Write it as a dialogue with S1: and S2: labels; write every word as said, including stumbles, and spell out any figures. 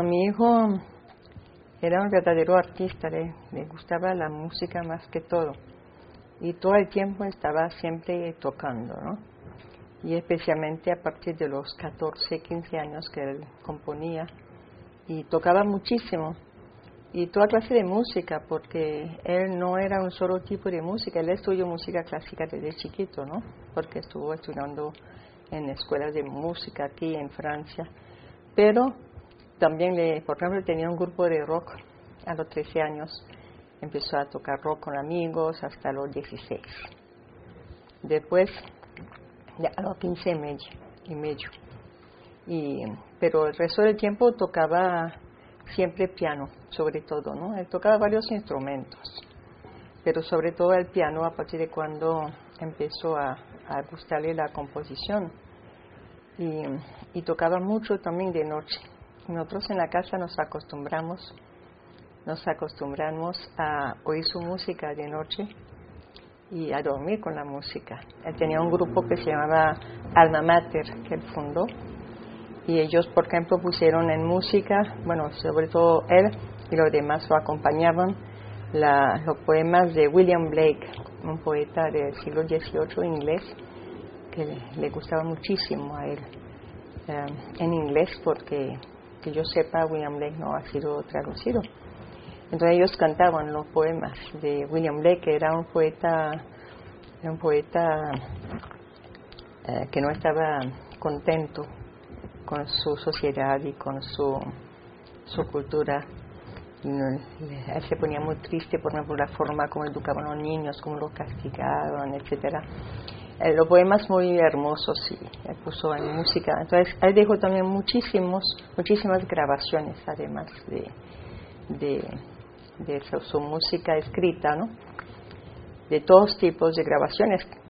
S1: mi hijo era un verdadero artista, le, le gustaba la música más que todo. Y todo el tiempo estaba siempre tocando, ¿no? Y especialmente a partir de los catorce, quince años que él componía. Y tocaba muchísimo. Y toda clase de música, porque él no era un solo tipo de música. Él estudió música clásica desde chiquito, ¿no? Porque estuvo estudiando en escuelas de música aquí en Francia. Pero también, le, por ejemplo, tenía un grupo de rock a los trece años. Empezó a tocar rock con amigos hasta los dieciséis. Después, ya a los quince y medio. Y medio. Y, pero el resto del tiempo tocaba siempre piano, sobre todo, ¿no? Él tocaba varios instrumentos, pero sobre todo el piano a partir de cuando empezó a, a gustarle la composición. Y, y tocaba mucho también de noche. Nosotros en la casa nos acostumbramos Nos acostumbramos a oír su música de noche y a dormir con la música. Él tenía un grupo que se llamaba Alma Mater, que él fundó, y ellos, por ejemplo, pusieron en música, bueno, sobre todo él y los demás lo acompañaban, la, los poemas de William Blake, un poeta del siglo dieciocho inglés, que le, le gustaba muchísimo a él, eh, en inglés, porque, que yo sepa, William Blake no ha sido traducido. Entonces ellos cantaban los poemas de William Blake, que era un poeta, un poeta eh, que no estaba contento con su sociedad y con su, su cultura. Y no, él se ponía muy triste, por ejemplo, la forma como educaban a los niños, cómo los castigaban, etcétera. Eh, los poemas muy hermosos, y él puso en música. Entonces él dejó también muchísimos, muchísimas grabaciones, además de, de de su, su música escrita, ¿no? De todos tipos de grabaciones,